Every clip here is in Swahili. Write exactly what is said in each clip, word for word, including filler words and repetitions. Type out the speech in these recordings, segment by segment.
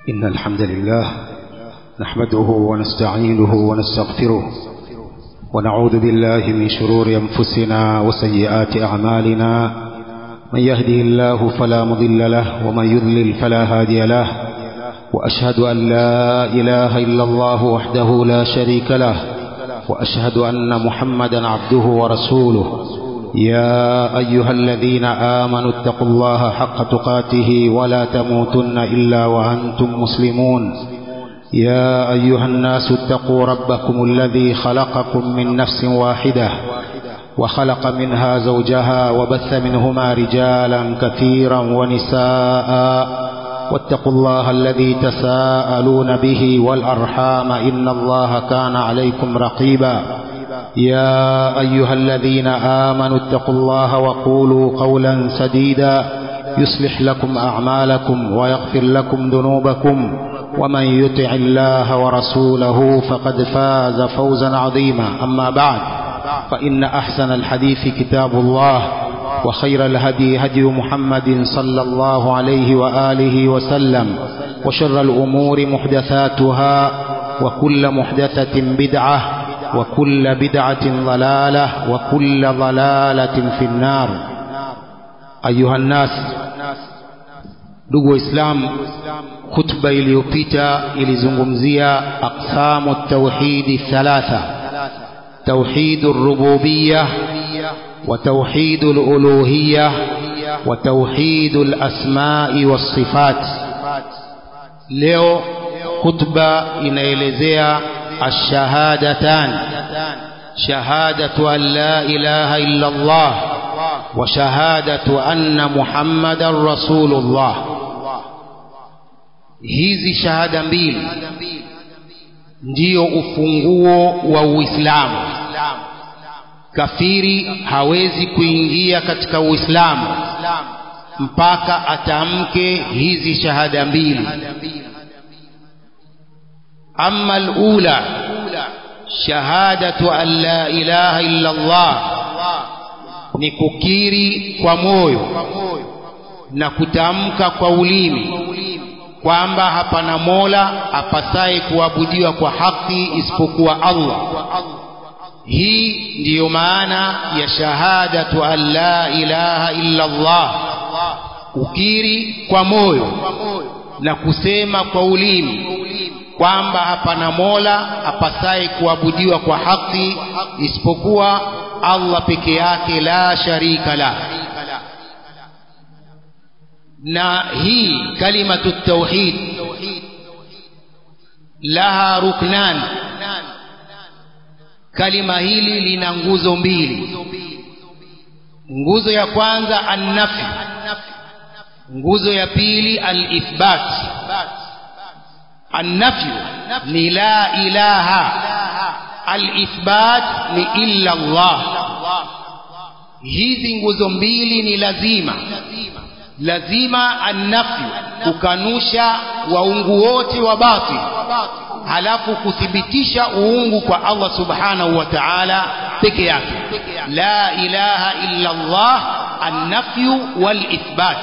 إن الحمد لله نحمده ونستعينه ونستغفره ونعوذ بالله من شرور أنفسنا وسيئات أعمالنا. من يهده الله فلا مضل له ومن يضلل فلا هادي له، وأشهد أن لا إله إلا الله وحده لا شريك له، وأشهد أن محمدا عبده ورسوله. يا أيها الذين آمنوا اتقوا الله حق تقاته ولا تموتن إلا وأنتم مسلمون. يا أيها الناس اتقوا ربكم الذي خلقكم من نفس واحدة وخلق منها زوجها وبث منهما رجالا كثيرا ونساء، واتقوا الله الذي تساءلون به والأرحام إن الله كان عليكم رقيبا. يا أيها الذين آمنوا اتقوا الله وقولوا قولا سديدا يصلح لكم أعمالكم ويغفر لكم ذنوبكم، ومن يطع الله ورسوله فقد فاز فوزا عظيما. أما بعد، فإن أحسن الحديث كتاب الله، وخير الهدي هدي محمد صلى الله عليه وآله وسلم، وشر الأمور محدثاتها، وكل محدثة بدعة، وكل بدعة ضلالة، وكل ضلالة في النار. أيها الناس، ndugu Islam, khutba iliyopita ilizungumzia aqsamu at-tauhid thalatha: tauhidur rububiyyah wa tauhidul uluhiyyah wa tauhidul asma'i was sifat. Leo khutba inaelezea ash-shahadatan, shahadatu an la ilaha illa Allah wa shahadatu anna Muhammadar Rasulullah. Hizi shahada mbili ndio ufunguo wa Uislamu. Kafiri hawezi kuingia katika Uislamu mpaka atamke hizi shahada mbili. Amma al-ula shahadatu an la ilaha illa Allah, ni kukiri kwa moyo na kutamka kwa ulimi kwamba hapana mola apasaye kuabudiwa kwa haki isipokuwa Allah. Hii ndiyo maana ya shahadatu an la ilaha illa Allah, kukiri kwa moyo na kusema kwa ulimi kwamba hapana mola apasaye kuabudiwa kwa haki isipokuwa Allah peke yake, la sharika la. Na hii kalimatu tauhid laha ruknan. Kalima hili lina nguzo mbili. Nguzo ya kwanza an-nafi, nguzo ya pili al-ithbat. An-nafi ni la ilaha, al-ithbat ni illa Allah. Hizi nguzo mbili ni lazima. Lazima an-nafi, kukanusha waungu wote wa batil, halafu kuthibitisha uungu kwa Allah subhanahu wa ta'ala peke yake. La ilaha illa Allah, an-nafi wal-ithbat.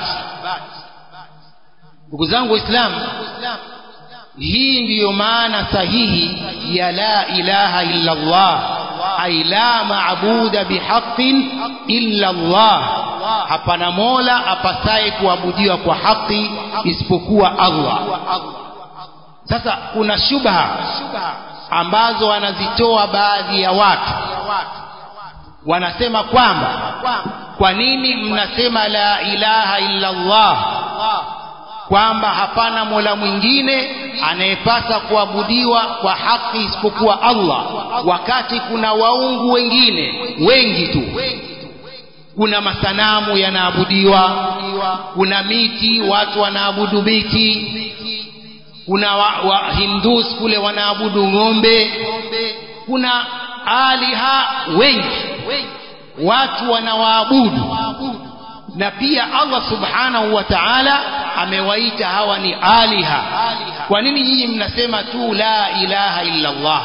Ndugu zangu Waislamu, hii ndiyo maana sahihi ya la ilaha illa Allah, ay la maabuda bihaqqin illa Allah. Hapana mola apasaye kuabudiwa kwa haki isipokuwa Allah. Sasa kuna shubha ambazo wanazitoa baadhi ya watu. Wanasema kwamba kwa nini mnasema la ilaha illa Allah, kwamba hapana mola mwingine anayepasa kuabudiwa kwa haki isipokuwa Allah, wakati kuna waungu wengine wengi tu. Kuna masanamu yanaabudiwa, kuna miti, watu wanaabudu miti, kuna wa, wa Hindus kule wanaabudu ng'ombe, kuna aliha wengi watu wanawaabudu. Na pia Allah subhanahu wa ta'ala amewaita hawa ni aliha. Kwa nini nyinyi mnasema tu la ilaha illa Allah?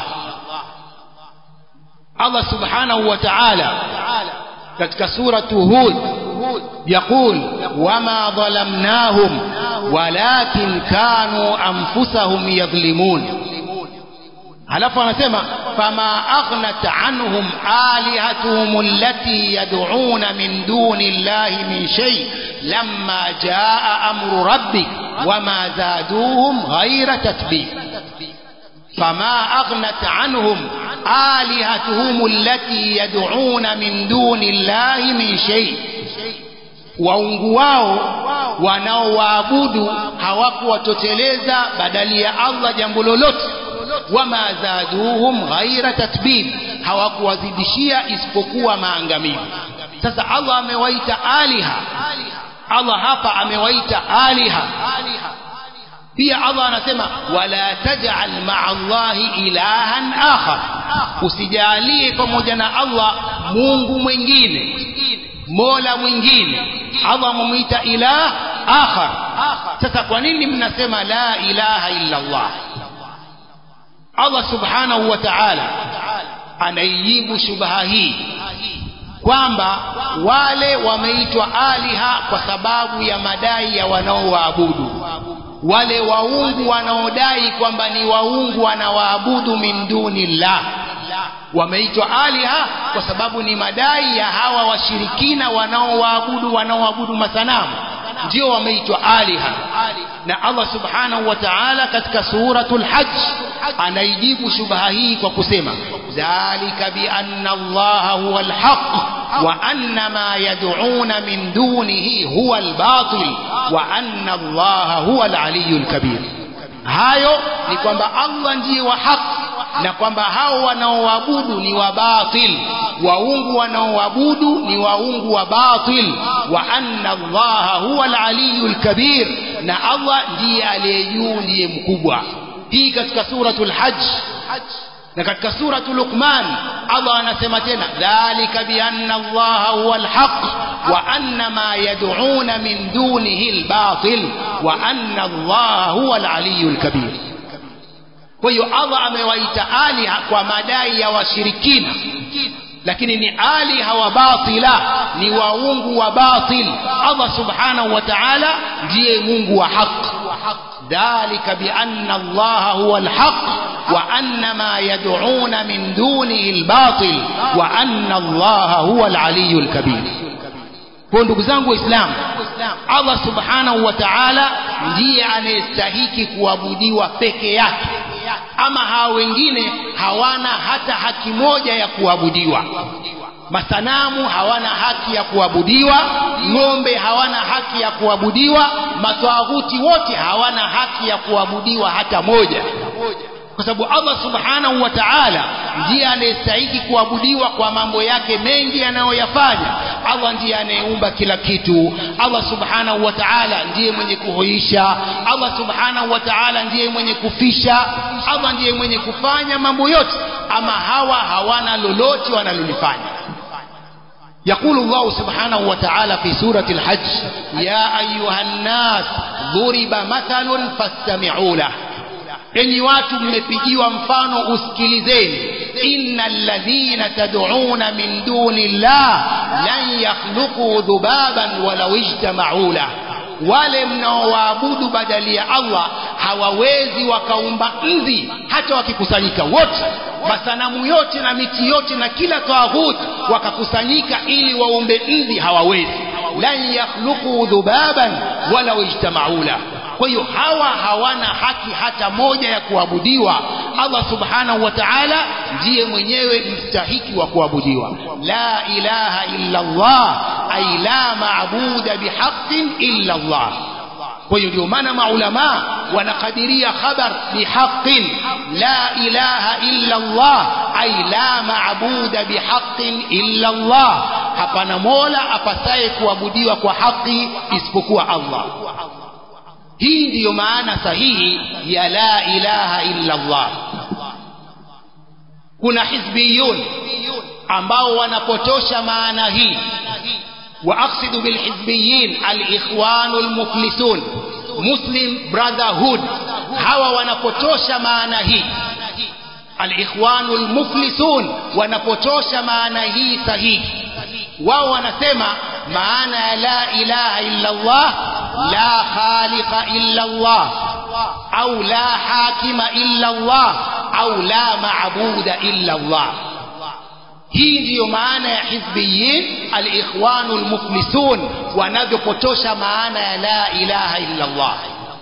Allah subhanahu wa ta'ala katika suratu Hud يقول وما ظلمناهم ولكن كانوا أنفسهم يظلمون. halafu anasema fama aghnat anhum alihatuhum allati yad'una min duni Allahi min shay lamma jaa amru rabbik wama zaduhum ghayra tatbib. fama aghnat anhum alihatuhum allati yad'una min duni Allahi min shay, waungu wao wanaowaabudu hawakuwatoteleza badali ya Allah jambo lolote. wama zaduhum ghaira tatbib, hawakuwazidishia isipokuwa maangamivu. Sasa Allah amewaita aliha, Allah hapa amewaita aliha. pia Allah anasema wala taj'al ma'a Allahi ilahan akhar, usijalie pamoja na Allah Mungu mwingine, mola mwingine. Allah amemuita ilah akhar. Sasa kwa nini mnasema la ilaha illa Allah? Allah subhanahu wa ta'ala anaijibu shubha hii kwamba wale wameitwa aliha kwa sababu ya madai ya wanaoabudu. Wale waungu wanaodai kwamba ni waungu wanawaabudu min dunillah wameitwa aliha kwa sababu ni madai ya hawa washirikina wanaoabudu wanaoabudu masanamu, ndio wameitwa aliha. Na Allah subhanahu wa ta'ala katika suratul hajj anaijibu shubha hii kwa kusema dhalika bi anna Allaha huwa al-haq wa anna ma yad'una min dunihi huwa al-batil wa anna Allaha huwa al-aliyyul kabir. hayo ni kwamba Allah ndiye wa haki na kwamba hao wanaoabudu ni wa batil, waungu wanaoabudu ni waungu wa batil, wa anna Allaha huwa al-aliyyul kabir, na Allah ndiye aliyejuu, ndiye mkubwa. hii katika suratul hajj. na katika suratul luqman Allah anasema tena dhalika bi anna Allaha huwa al-haq wa anna ma yad'una min dunihi al-batil wa anna Allaha huwa al-aliyyul kabir. kwa hiyo Allah amewaita aliha kwa madai ya washirikina, lakini ni aliha wa batila, ni waungu wa batil. Allah subhanahu wa ta'ala ndiye Mungu wa haki. dhalika bi anna Allaha huwa al-haq wa anna ma yad'una min dunihi al-batil wa anna Allaha huwa al-aliyyul kabir. Kwa ndugu zangu Waislamu, Allah subhanahu wa ta'ala ndiye anayestahiki kuabudiwa peke yake, ama hao wengine hawana hata haki moja ya kuabudiwa. Masanamu hawana haki ya kuabudiwa, ng'ombe hawana haki ya kuabudiwa, matawaghuti wote hawana haki ya kuabudiwa hata moja, kwa sababu Allah subhanahu wa ta'ala ndiye anayestahili kuabudiwa kwa mambo yake mengi anayoyafanya. Allah ndiye anayeumba kila kitu. Allah subhanahu wa ta'ala ndiye mwenye kuhuisha. Allah subhanahu wa ta'ala ndiye mwenye kufisha. Allah ndiye mwenye kufanya mambo yote, ama hawa hawana lolote wanalolifanya. يقول الله سبحانه وتعالى في سورة الحج يا أيها الناس ضرب مثل فاستمعوا له. enyi watu mmepigiwa mfano usikilizeni. innal ladhina tad'una min dunillah lan yakhluqu dhubaban walau ijtama'u lahu, wale mnaoabudu badali ya Allah hawawezi wakaumba nzi hata wakikusanyika wote, masanamu yote na miti yote na kila tawaghuti wakakusanyika ili waumbe nzi, hawawezi. lan yakhluqu dhubaban walau ijtama'u lahu. kwa hiyo hawa hawana haki hata moja ya kuabudiwa. Allah subhanahu wa ta'ala ndiye mwenyewe mstahiki wa kuabudiwa. la ilaha illa Allah, ay la maabuda bihaqqin illa Allah. kwa hiyo ndio maana maulama wanakadiria khabar bihaqqin, la ilaha illa Allah, ay la maabuda bihaqqin illa Allah, hapana mola apasaye kuabudiwa kwa haki isipokuwa Allah. hii ndiyo maana sahihi ya la ilaha illa Allah. kuna hizbiyun ambao wanapotosha maana hii, wa aqsidu bil hizbiyin al ikhwanul muflisun, Muslim Brotherhood. hawa wanapotosha maana hii. al ikhwanul muflisun wanapotosha maana hii sahihi. wao wanasema maana la ilaha illa Allah la khaliqa illa Allah au la hakima illa Allah au la maabuda illa Allah. Hii ndiyo maana ya hizbiyin al-ikhwanul muflisun wanavyopotosha maana ya la ilaha illa Allah.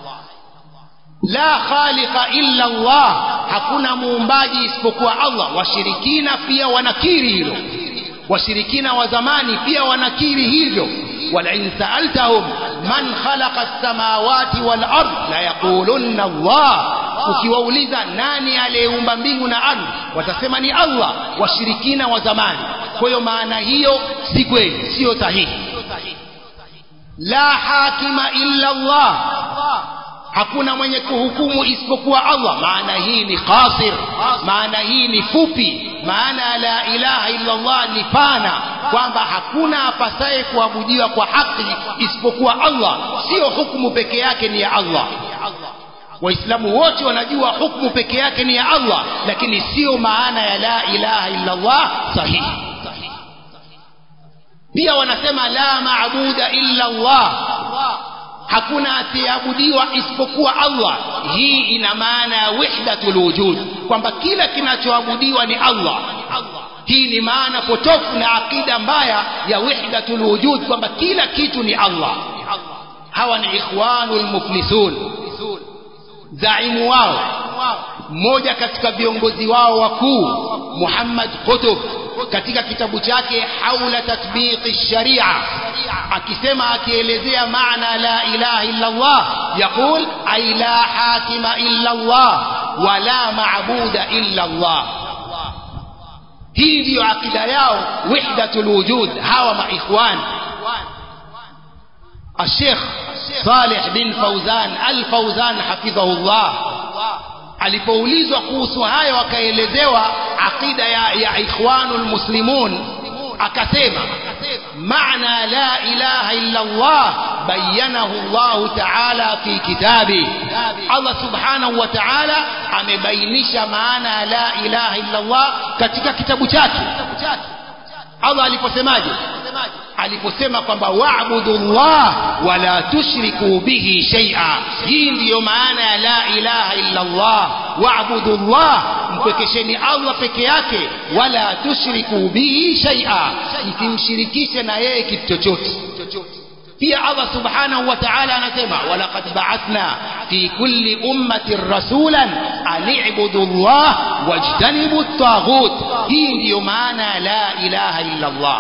La khaliqa illa Allah, hakuna muumbaji isipokuwa Allah. Washirikina pia wanakiri hilo, washirikina wa zamani pia wanakiri hivyo. wala in sa'altahum man khalaqa as-samawati wal ard la yaqulunna Allah, ukiwauliza nani aliyeumba mbingu na ardhi watasema ni Allah, washirikina wa zamani. Kwa hiyo maana hiyo si kweli, sio sahihi. La hakima illa Allah, hakuna mwenye kuhukumu isipokuwa Allah, maana hii ni qasir, maana hii ni fupi. Maana la ilaha illa Allah ni pana, kwamba hakuna apasaye kuabudiwa kwa haki isipokuwa Allah, sio hukumu peke yake ni ya Allah. Waislamu wote wanajua hukumu peke yake ni ya Allah, lakini sio maana ya la ilaha illa Allah sahihi. Pia wanasema la maabuda illa Allah, hakuna asiabudiwa isipokuwa Allah. Hii ina maana ya wahdatul wujud, kwamba kila kinachoabudiwa ni Allah. Hii ni maana potofu na akida mbaya ya wahdatul wujud, kwamba kila kitu ni Allah. Hawa ni ikhwanul muflisun. Zaimu wao, mmoja katika viongozi wao wakuu, Muhammad Qutb, katika kitabu chake Haula Tatbiqi Sharia, akisema akielezea maana la ilaha illa Allah, yaqul ay la hakima illa Allah wa la maabuda illa Allah. Hii ndiyo akida yao, wahdatul wujud. Hawa maikhwan الشيخ صالح بن فوزان الفوزان حفظه الله alipoulizwa kuhusu hayo, wakaelezewa akida ya, ya ikhwanul muslimun, akasema maana la ilaha illa Allah bayanahu Allah ta'ala fi kitabi. Allah subhanahu wa ta'ala amebainisha maana la ilaha illa Allah katika kitabu chake. Allah aliposemaje? Aliposema kwamba wa'budullah wa la tushriku bihi shay'a. Hii ndiyo maana ya la ilaha illa Allah, wa'budullah, mpekesheni Allah peke yake, wala tushriku bihi shay'a, msimshirikishe na yeye kitu chochote. Pia Allah subhanahu wa ta'ala anasema walaqad ba'athna fi kulli ummatin rasulan an i'budu Allah wajtanibu at-taghut. Hii ndiyo maana la ilaha illa Allah.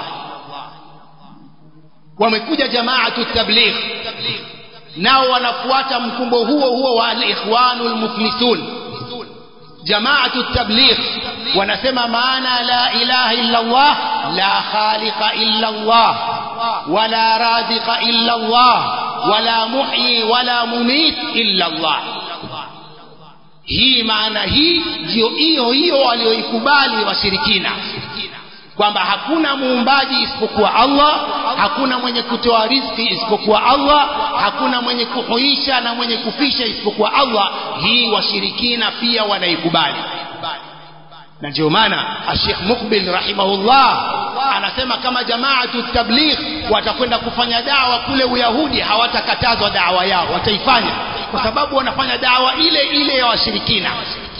Wamekuja jamaatu tabligh, nao wanafuata mkumbo huo huo wa al-ikhwanul muflisun. Jamaatu tabligh wanasema maana la ilaha illa Allah la khaliqa illa Allah wala raziqa illa Allah wala muhyi wala mumit illa Allah. Hii maana hii ndio hiyo hiyo walioikubali washirikina, kwamba hakuna muumbaji isipokuwa Allah, hakuna mwenye kutoa riziki isipokuwa Allah, hakuna mwenye kuhuisha na mwenye kufisha isipokuwa Allah. Hii washirikina pia wanaikubali. Na ndio maana Sheikh Muqbil rahimahullah anasema kama jamaatu tabligh watakwenda kufanya dawa kule Uyahudi, hawatakatazwa dawa yao, wataifanya, kwa sababu wanafanya dawa ile ile ya washirikina.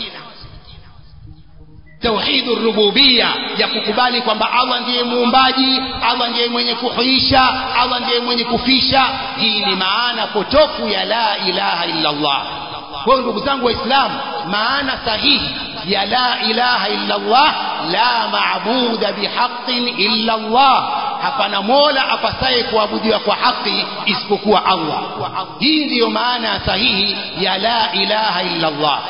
Tauhidur rububiyya, ya kukubali kwamba Allah ndiye muumbaji, Allah ndiye mwenye kuhuisha, Allah ndiye mwenye kufisha. Hii ni maana potofu ya la ilaha illa Allah. Kwa hiyo ndugu zangu Waislamu, maana sahihi ya la ilaha illa Allah, la maabuda bihaqqin illa Allah, hapana mola apasaye kuabudiwa kwa haki isipokuwa Allah. Hii ndiyo maana sahihi ya la ilaha illa Allah.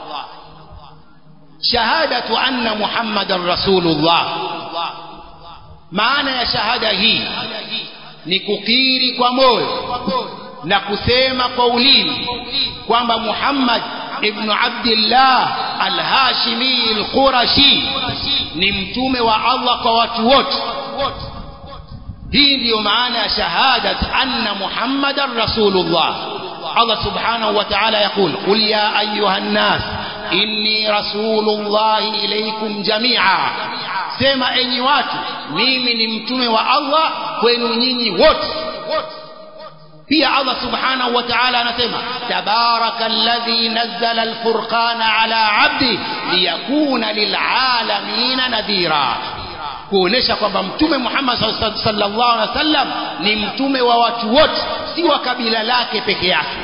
Shahadatu anna Muhammadan Rasulullah, maana ya shahada hii ni kukiri kwa moyo na kusema kwa ulimi kwamba Muhammad ibn Abdullah al-Hashimi al-Qurashi ni mtume wa Allah kwa watu wote. Hii ndiyo maana ya shahadat anna Muhammadan Rasulullah. Allah subhanahu wa ta'ala yaqul qul ya ayuha an-nas inni rasulullahi ilaykum jami'a, sema enyi watu mimi ni mtume wa Allah kwenu nyinyi wote. pia Allah subhanahu wa ta'ala anasema tabarakalladhi nazzala alfurqana ala 'abdi liyakuna lil'alamin nadhira, kuonesha kwamba mtume Muhammad sallallahu alaihi wasallam ni mtume wa watu wote, si wa kabila lake peke yake.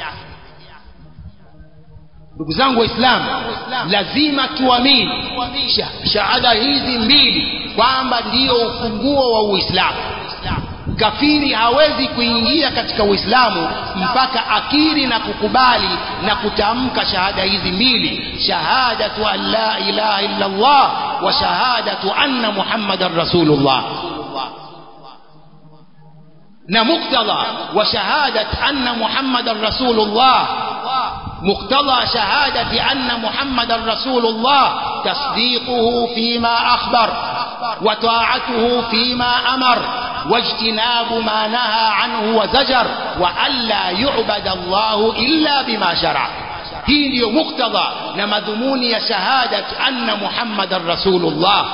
Ndugu zangu Waislamu, lazima tuamini shahada hizi mbili kwamba ndio ufunguo wa Uislamu. Kafiri hawezi kuingia katika Uislamu mpaka akiri na kukubali na kutamka shahada hizi mbili, shahadatu an la ilaha illa Allah wa shahadatu anna Muhammadar Rasulullah. na muqtada wa shahadat anna Muhammadar Rasulullah, muqtada shahadati anna Muhammadar Rasulullah tasdiquhu fima akhbar wa ta'atuhu fima amar واجتناب ما نهى عنه وزجر وألا يعبد الله إلا بما شرع. hii ndio muktadha na madhumuni ya shahadat anna Muhammadar Rasulullah.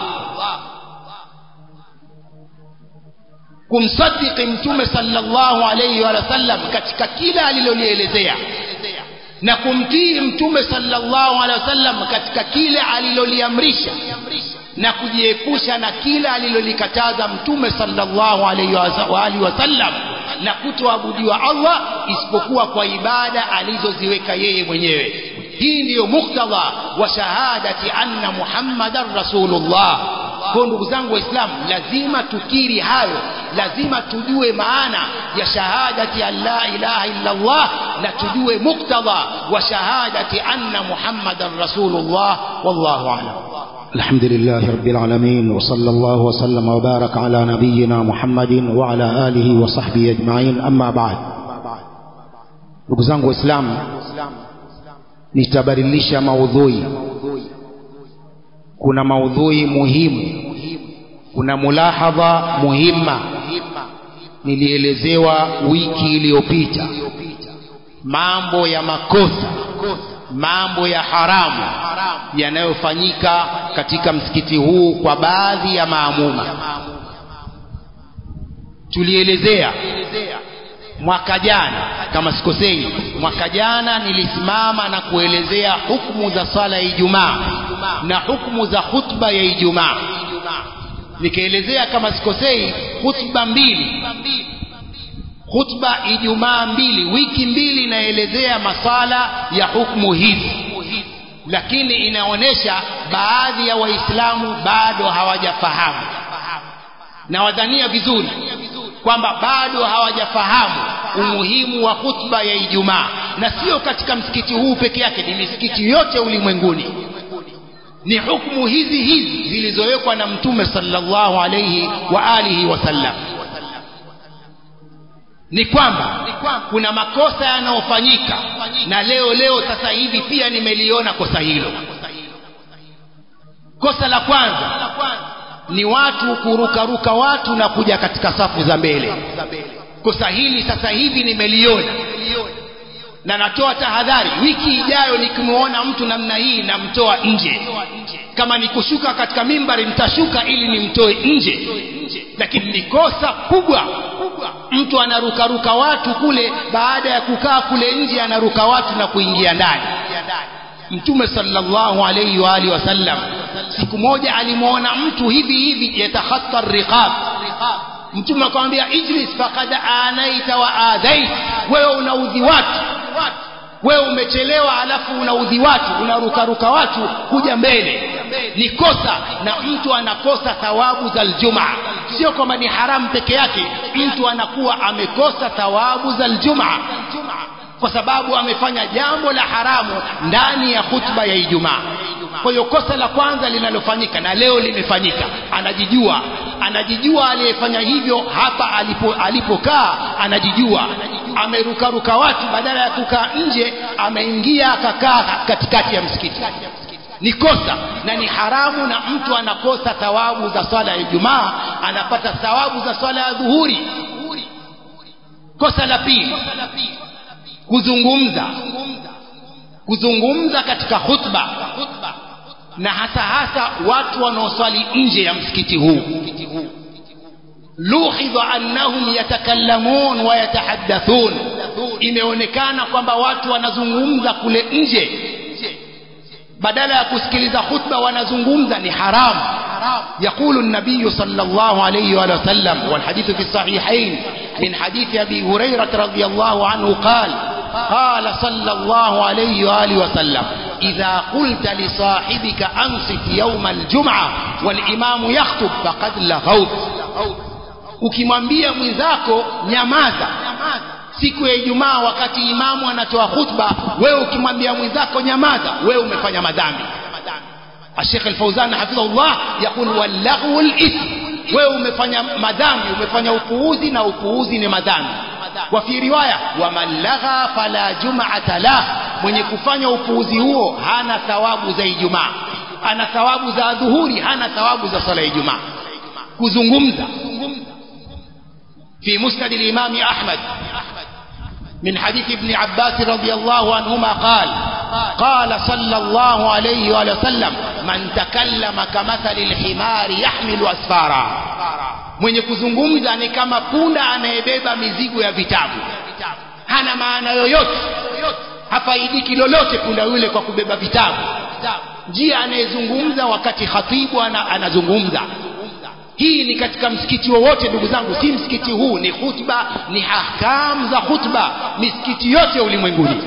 kumsadiki mtume sallallahu alayhi wa sallam katika kila alilolielezea na kumtii mtume sallallahu alayhi wa sallam katika kila aliloliamrisha na kujiepusha na kila alilolikataza mtume sallallahu alayhi wa alihi wasallam, na kutoabudiwa Allah isipokuwa kwa ibada alizoziweka yeye mwenyewe. hii ndiyo muktadha wa shahadati anna Muhammadar Rasulullah. Kwa ndugu zangu Waislamu, lazima tukiri hayo, lazima tujue maana ya shahadati an la ilaha illa Allah na tujue muktadha wa shahadati anna Muhammadar Rasulullah. wallahu a'lam. الحمد لله رب العالمين، وصلى الله وسلم وبارك على نبينا محمد وعلى آله وصحبه أجمعين. أما بعد، ndugu zangu Waislamu, nitabadilisha maudhui. kuna maudhui muhimu, kuna mulahadha muhimma nilielezewa wiki iliyopita, mambo ya makosa, mambo ya haramu yanayofanyika katika msikiti huu kwa baadhi ya maamuma. Tulielezea mwaka jana, kama sikosei, mwaka jana nilisimama na kuelezea hukumu za sala ya Ijumaa na hukumu za khutba ya Ijumaa. Nikaelezea kama sikosei khutba mbili, khutba Ijumaa mbili, wiki mbili naelezea masala ya hukumu hizi, lakini inaonesha baadhi ya Waislamu bado hawajafahamu, na wadhania vizuri kwamba bado hawajafahamu umuhimu wa khutba ya Ijumaa, na sio katika msikiti huu peke yake, ni misikiti yote ulimwenguni. Ni hukumu hizi hizi zilizowekwa na Mtume sallallahu alayhi wa alihi wasallam. Ni kwamba kuna makosa yanayofanyika, na leo leo sasa hivi pia nimeliona kosa hilo. Kosa la kwanza ni watu kurukaruka watu na kuja katika safu za mbele. Kosa hili sasa hivi nimeliona, na natoa tahadhari, wiki ijayo nikimuona mtu namna hii namtoa nje. Kama nikushuka katika mimbari nitashuka ili nimtoe nje. Lakini ni kosa kubwa, mtu anarukaruka watu kule, baada ya kukaa kule nje anaruka watu na kuingia ndani. Mtume sallallahu alayhi wa alihi wasallam siku moja alimuona mtu hivi hivi yatakhatta riqab. Mtume akamwambia ijlis faqad anaita wa adait, wewe unaudhi watu, wewe umechelewa alafu unaudhi watu, unarukaruka watu kuja mbele. Ni kosa, na mtu anakosa thawabu za Ijumaa. Sio kwamba ni haramu peke yake, mtu anakuwa amekosa thawabu za Ijumaa kwa sababu amefanya jambo la haramu ndani ya khutba ya Ijumaa. Kwa hiyo kosa la kwanza linalofanyika na leo limefanyika, anajijua, anajijua aliyefanya hivyo hapa alipo alipokaa, anajijua amerukaruka watu, badala ya kukaa nje ameingia akakaa katikati ya msikiti. Ni kosa na ni haramu, na mtu anakosa thawabu za swala ya Ijumaa, anapata thawabu za swala ya dhuhuri. Kosa la pili, kuzungumza kuzungumza katika khutba. na hasa hasa watu wanaoswali nje ya msikiti huu. Luhidha annahum yatakallamun wa yatahaddathun, imeonekana kwamba watu wanazungumza kule nje badala ya kusikiliza khutba, wanazungumza. Ni haramu. يقول النبي صلى الله عليه وآله وسلم والحديث في الصحيحين من حديث أبي هريرة رضي الله عنه قال قال صلى الله عليه وآله وسلم إذا قلت لصاحبك أنصت يوم الجمعة والإمام يخطب فقد لغوت. ukimwambia mwenzako nyamaza siku ya Ijumaa wakati imamu anatoa khutba, wewe ukimwambia mwenzako nyamaza, wewe umefanya madhambi. Sheikh Al-Fawzan hafidhahullah yakul wallahu al-ithm, wewe umefanya madhambi, umefanya upuuzi, na upuuzi ni madhambi. Wa fi riwaya wa man lagha fala jum'ata la, mwenye kufanya upuuzi huo hana thawabu za Ijumaa, ana thawabu za dhuhuri, hana thawabu za sala ya Ijumaa. Kuzungumza في مسند الإمام أحمد من حديث ابن عباس رضي الله عنهما قال قال صلى الله عليه وسلم من تكلم كمثل الحمار يحمل أسفارا, mwenye kuzungumza ni kama punda anayebeba mizigo ya vitabu, hana maana yoyote, hafaidiki lolote punda yule kwa kubeba vitabu. Njia anayezungumza wakati khatibu anazungumza. Hii ni katika msikiti wowote ndugu zangu, si msikiti huu, ni khutba, ni ahkam za khutba misikiti yote ulimwenguni.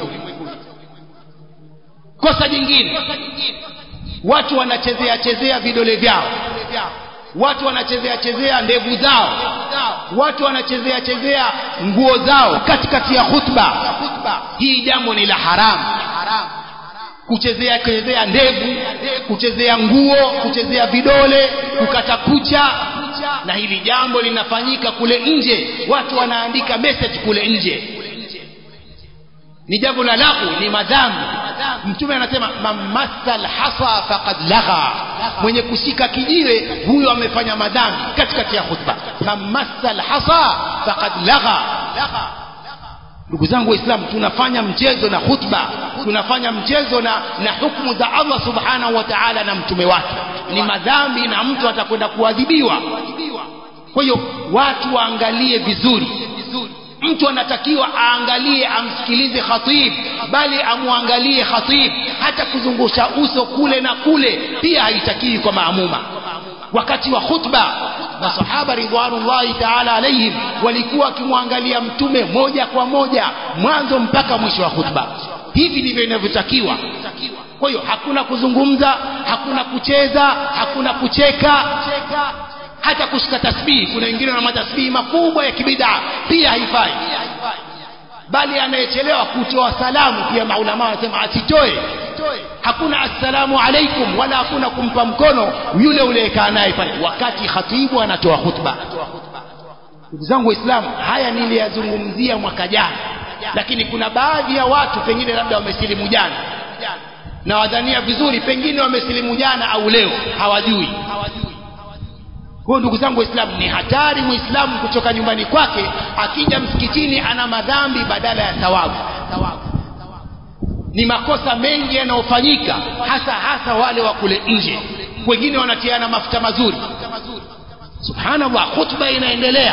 Kosa jingine, watu wanachezea chezea vidole vyao, watu wanachezea chezea ndevu zao, watu wanachezea chezea nguo zao katikati ya khutba. Hii jambo ni la haramu. Kuchezea chezea ndevu, kuchezea nguo, kuchezea vidole, kukata kucha, na hili jambo linafanyika kule nje. Watu wanaandika message kule nje, ni jambo la lahu, ni madhambi. Mtume anasema mamassal hasa faqad lagha, mwenye kushika kijiwe huyo amefanya madhambi katikati ya khutba. Mamassal hasa faqad lagha. Ndugu zangu Waislamu, tunafanya mchezo na khutba, tunafanya mchezo na, na hukumu za Allah subhanahu wa ta'ala na mtume wake. Ni madhambi na mtu atakwenda kuadhibiwa. Kwa hiyo watu waangalie vizuri. Mtu anatakiwa aangalie, amsikilize khatib, bali amuangalie khatib. Hata kuzungusha uso kule na kule pia haitakiwi kwa maamuma. Wakati wa khutba, masahaba ridwanullahi ta'ala alayhim walikuwa wakimwangalia mtume moja kwa moja mwanzo mpaka mwisho wa khutba. Hivi ndivyo inavyotakiwa. Kwa hiyo hakuna kuzungumza, hakuna kucheza, hakuna kucheka, hata kushika tasbihi. Kuna wengine wana matasbihi makubwa ya kibid'a, pia haifai. Bali anayechelewa kutoa salamu pia maulama wanasema asitoe. Hakuna assalamu alaikum wala hakuna kumpa mkono yule uliyekaa naye pale wakati khatibu anatoa khutba. Ndugu zangu Waislamu, haya niliyazungumzia mwaka jana, lakini kuna baadhi ya watu pengine labda wamesilimu jana na wadhania vizuri pengine wamesilimu jana au leo, hawajui. Kwa ndugu zangu Waislamu, ni hatari Muislamu kutoka nyumbani kwake akija msikitini ana madhambi badala ya thawabu. Ni makosa mengi yanayofanyika, hasa hasa wale wa kule nje. Wengine wanatiana mafuta mazuri, subhanallah, khutba inaendelea.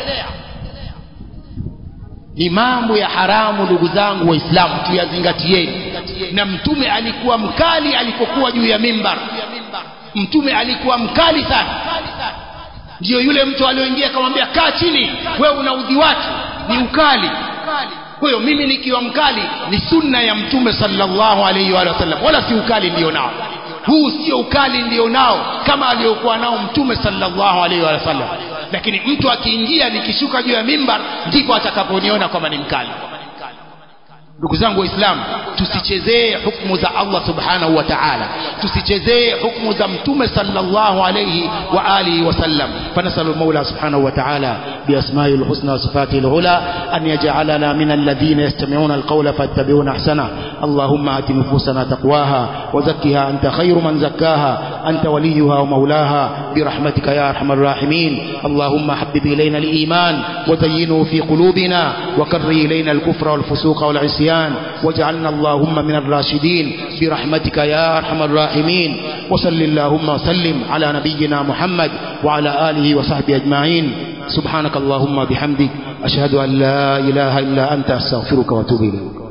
Ni mambo ya haramu ndugu zangu Waislamu, tuyazingatieni. Na mtume alikuwa mkali alipokuwa juu ya mimbar. Mtume alikuwa mkali sana. Ndio yule mtu alioingia akamwambia kaa chini, wewe unaudhi watu, ni ukali. Kwa hiyo mimi nikiwa mkali ni sunna ya mtume sallallahu alayhi wa sallam, wala si ukali ndio nao. Huu sio ukali ndio nao kama aliokuwa nao mtume sallallahu alayhi wa sallam. Lakini mtu akiingia nikishuka juu ya mimbar ndipo atakaponiona kama ni mkali. Ndugu zangu Waislamu, tusichezee hukumu za Allah subhanahu wa ta'ala, tusichezee hukumu za mtume sallallahu alayhi wa alihi wasallam. Fanasalu Mola subhanahu wa ta'ala biasma'il husna wa sifatil ula an yaj'alana min alladhina yastami'una alqawla fattabi'una ahsana. اللهم آت نفوسنا تقواها وزكها أنت خير من زكاها أنت وليها ومولاها برحمتك يا أرحم الراحمين. اللهم حبب إلينا الإيمان وزينه في قلوبنا وكره إلينا الكفر والفسوق والعصيان واجعلنا اللهم من الراشدين برحمتك يا أرحم الراحمين. وصل اللهم وسلم على نبينا محمد وعلى آله وصحبه أجمعين. سبحانك اللهم بحمدك أشهد أن لا إله إلا أنت أستغفرك وأتوب إليك.